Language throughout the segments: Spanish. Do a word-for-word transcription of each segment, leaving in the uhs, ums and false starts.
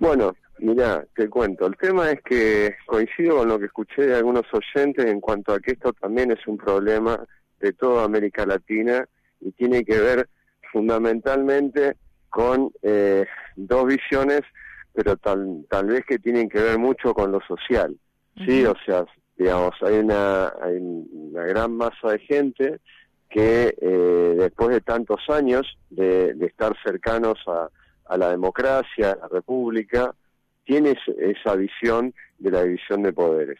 Bueno, mirá, te cuento. El tema es que coincido con lo que escuché de algunos oyentes en cuanto a que esto también es un problema de toda América Latina y tiene que ver fundamentalmente con eh, dos visiones, pero tal, tal vez que tienen que ver mucho con lo social. Uh-huh. Sí, o sea, digamos, hay una, hay una gran masa de gente que eh, después de tantos años de, de estar cercanos a, a la democracia, a la república, tiene esa visión de la división de poderes.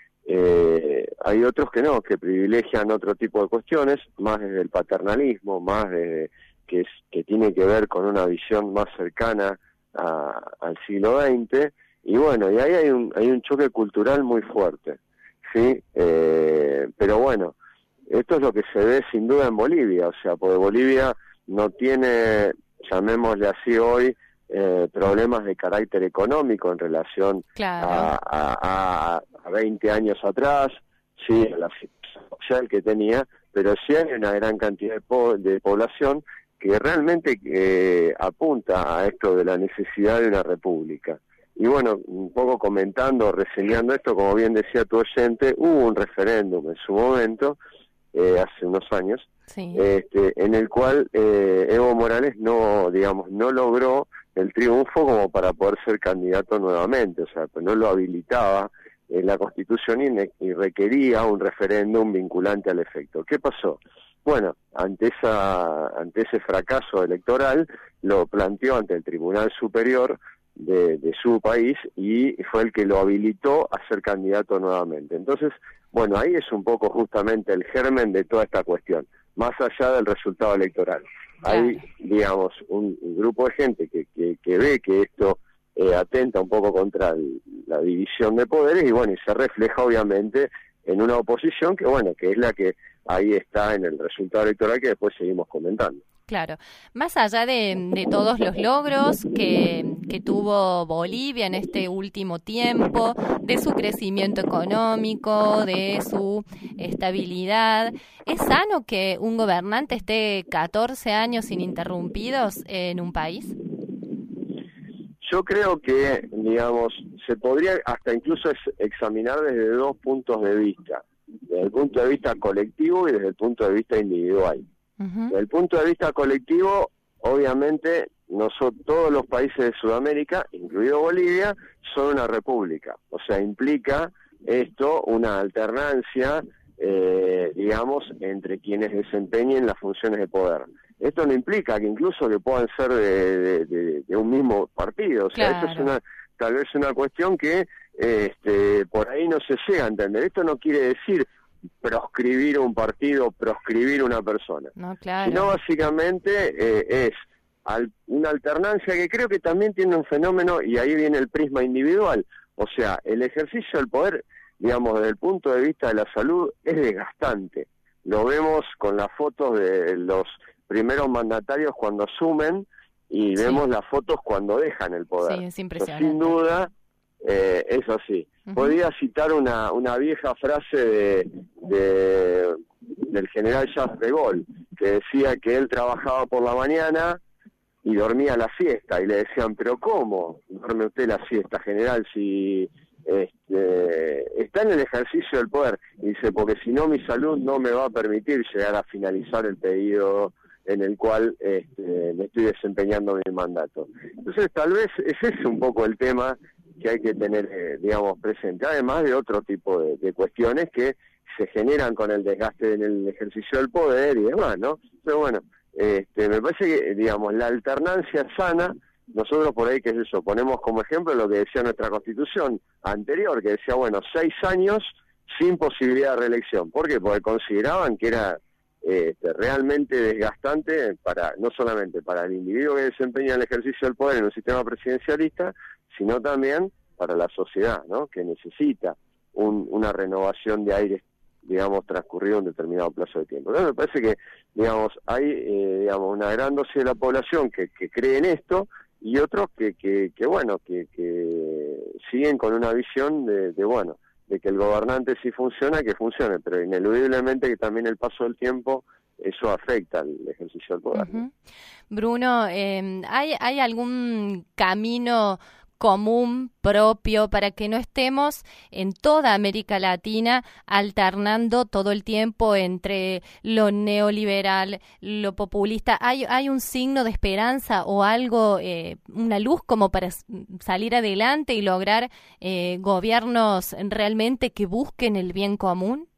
Eh, hay otros que no, que privilegian otro tipo de cuestiones, más desde el paternalismo, más desde que, es, que tiene que ver con una visión más cercana a, al siglo veinte, y bueno, y ahí hay un, hay un choque cultural muy fuerte, ¿sí? Eh, pero bueno, esto es lo que se ve sin duda en Bolivia, o sea, porque Bolivia no tiene, llamémosle así hoy, eh, problemas de carácter económico en relación claro. a, a, a veinte años atrás, sí, a la situación social que tenía, pero sí hay una gran cantidad de, po de población que realmente eh, apunta a esto de la necesidad de una república. Y bueno, un poco comentando, reseñando esto, como bien decía tu oyente, hubo un referéndum en su momento, eh, hace unos años, sí. este, en el cual eh, Evo Morales no, digamos, no logró el triunfo como para poder ser candidato nuevamente, o sea, pues no lo habilitaba en la Constitución y, y requería un referéndum vinculante al efecto. ¿Qué pasó? Bueno, ante esa ante ese fracaso electoral, lo planteó ante el Tribunal Superior de, de su país y fue el que lo habilitó a ser candidato nuevamente. Entonces, bueno, ahí es un poco justamente el germen de toda esta cuestión, más allá del resultado electoral. Hay, digamos, un, un grupo de gente que, que, que ve que esto eh, atenta un poco contra el, la división de poderes y bueno, y se refleja obviamente en una oposición que bueno, que es la que ahí está en el resultado electoral que después seguimos comentando. Claro, más allá de, de todos los logros que, que tuvo Bolivia en este último tiempo, de su crecimiento económico, de su estabilidad, ¿es sano que un gobernante esté catorce años ininterrumpidos en un país? Yo creo que, digamos, se podría hasta incluso examinar desde dos puntos de vista, desde el punto de vista colectivo y desde el punto de vista individual. Uh-huh. Desde el punto de vista colectivo, obviamente, nosotros, todos los países de Sudamérica, incluido Bolivia, son una república. O sea, implica esto una alternancia, eh, digamos, entre quienes desempeñen las funciones de poder. Esto no implica que incluso que puedan ser de, de, de, de un mismo partido. O sea, claro. Esto es una, tal vez una cuestión que este, por ahí no se llega a entender. Esto no quiere decir proscribir un partido, proscribir una persona. No, claro. Sino básicamente eh, es al, una alternancia que creo que también tiene un fenómeno, y ahí viene el prisma individual. O sea, el ejercicio del poder, digamos, desde el punto de vista de la salud, es desgastante. Lo vemos con las fotos de los primeros mandatarios cuando asumen y sí. vemos las fotos cuando dejan el poder. Sí, es impresionante. Sin duda, eh, es así. Uh-huh. Podría citar una, una vieja frase de, de del general Charles de Gaulle, que decía que él trabajaba por la mañana y dormía la siesta, y le decían, pero ¿cómo duerme usted la siesta, general, si este, está en el ejercicio del poder? Y dice, porque si no mi salud no me va a permitir llegar a finalizar el periodo en el cual este, me estoy desempeñando mi mandato. Entonces tal vez ese es un poco el tema que hay que tener, eh, digamos, presente, además de otro tipo de, de cuestiones que se generan con el desgaste en el ejercicio del poder y demás, ¿no? Pero bueno, este, me parece que, digamos, la alternancia sana, nosotros por ahí, qué es eso, ponemos como ejemplo lo que decía nuestra Constitución anterior, que decía, bueno, seis años sin posibilidad de reelección. ¿Por qué? Porque consideraban que era Este, realmente desgastante para no solamente para el individuo que desempeña el ejercicio del poder en un sistema presidencialista, sino también para la sociedad, ¿no? Que necesita un, una renovación de aire, digamos, transcurrido un determinado plazo de tiempo. Entonces me parece que, digamos, hay eh, digamos, una gran dosis de la población que, que cree en esto y otros que, que, que bueno, que, que siguen con una visión de, de bueno, de que el gobernante sí funciona, que funcione, pero ineludiblemente que también el paso del tiempo, eso afecta al ejercicio del poder. Uh-huh. Bruno, eh, ¿hay, ¿hay algún camino común, propio, para que no estemos en toda América Latina alternando todo el tiempo entre lo neoliberal, lo populista? ¿Hay, hay un signo de esperanza o algo, eh, una luz como para salir adelante y lograr eh, gobiernos realmente que busquen el bien común?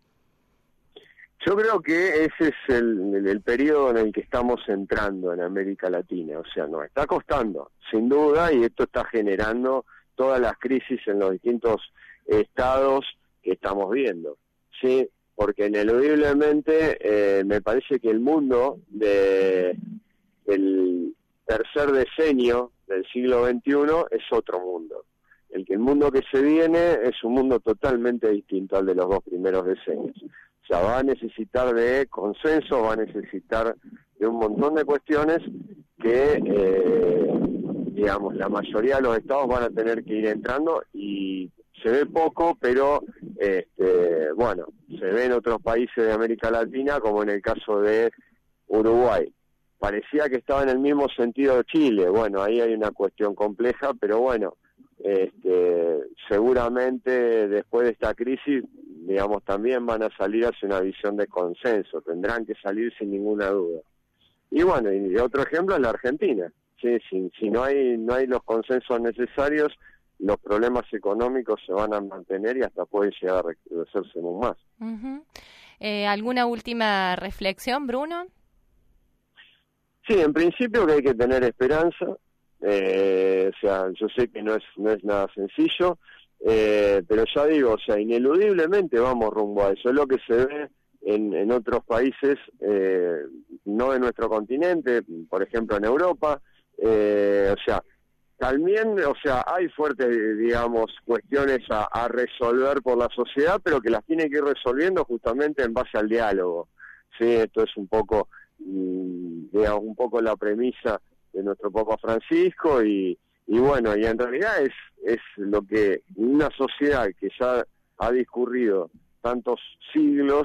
Yo creo que ese es el, el, el periodo en el que estamos entrando en América Latina. O sea, nos está costando, sin duda, y esto está generando todas las crisis en los distintos estados que estamos viendo, ¿sí? Porque ineludiblemente eh, me parece que el mundo de, del tercer decenio del siglo veintiuno es otro mundo. El que el mundo que se viene es un mundo totalmente distinto al de los dos primeros decenios. O sea, va a necesitar de consenso, va a necesitar de un montón de cuestiones que, eh, digamos, la mayoría de los estados van a tener que ir entrando, y se ve poco, pero, este, bueno, se ve en otros países de América Latina, como en el caso de Uruguay. Parecía que estaba en el mismo sentido de Chile. Bueno, ahí hay una cuestión compleja, pero bueno, este, seguramente después de esta crisis, digamos, también van a salir hacia una visión de consenso, tendrán que salir sin ninguna duda. Y bueno, y otro ejemplo es la Argentina. Sí, si, si no hay no hay los consensos necesarios, los problemas económicos se van a mantener y hasta pueden llegar a recrudecerse aún más. Uh-huh. eh, ¿Alguna última reflexión, Bruno? Sí, en principio que hay que tener esperanza. Eh, o sea, yo sé que no es no es nada sencillo, eh, pero ya digo, o sea, ineludiblemente vamos rumbo a eso. Es lo que se ve en, en otros países, eh, no de nuestro continente, por ejemplo en Europa. Eh, o sea, también, o sea, hay fuertes, digamos, cuestiones a, a resolver por la sociedad, pero que las tiene que ir resolviendo justamente en base al diálogo. Sí, esto es un poco, digamos, un poco la premisa de nuestro Papa Francisco, y, y bueno, y en realidad es, es lo que una sociedad que ya ha discurrido tantos siglos,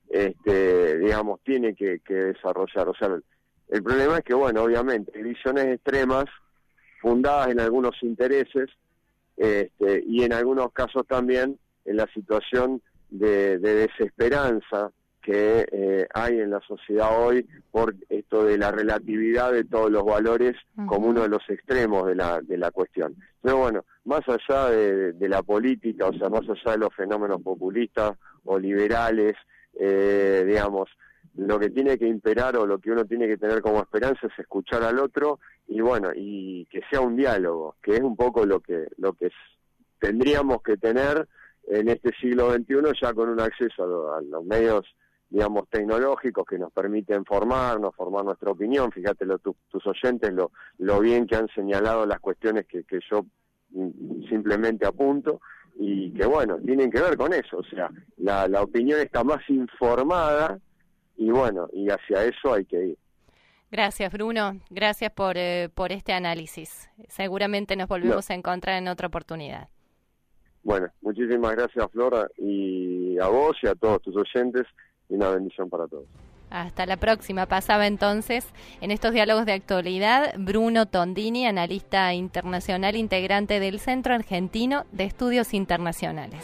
este, digamos, tiene que, que desarrollar. O sea, el, el problema es que, bueno, obviamente, hay visiones extremas fundadas en algunos intereses, este, y en algunos casos también en la situación de, de desesperanza que eh, hay en la sociedad hoy por esto de la relatividad de todos los valores uh-huh. como uno de los extremos de la de la cuestión. Pero bueno, más allá de, de la política, o sea, más allá de los fenómenos populistas o liberales, eh, digamos, lo que tiene que imperar o lo que uno tiene que tener como esperanza es escuchar al otro, y bueno, y que sea un diálogo, que es un poco lo que lo que es, tendríamos que tener en este siglo veintiuno, ya con un acceso a, lo, a los medios, digamos, tecnológicos que nos permiten formarnos, formar nuestra opinión. Fíjate lo, tu, tus oyentes lo, lo bien que han señalado las cuestiones que, que yo mm, simplemente apunto, y que bueno, tienen que ver con eso. O sea, la, la opinión está más informada, y bueno, y hacia eso hay que ir. Gracias, Bruno. Gracias por, eh, por este análisis. Seguramente nos volvemos no. a encontrar en otra oportunidad. Bueno, muchísimas gracias, Flora, y a vos y a todos tus oyentes, y una bendición para todos. Hasta la próxima. Pasaba entonces en estos diálogos de actualidad Bruno Tondini, analista internacional integrante del Centro Argentino de Estudios Internacionales.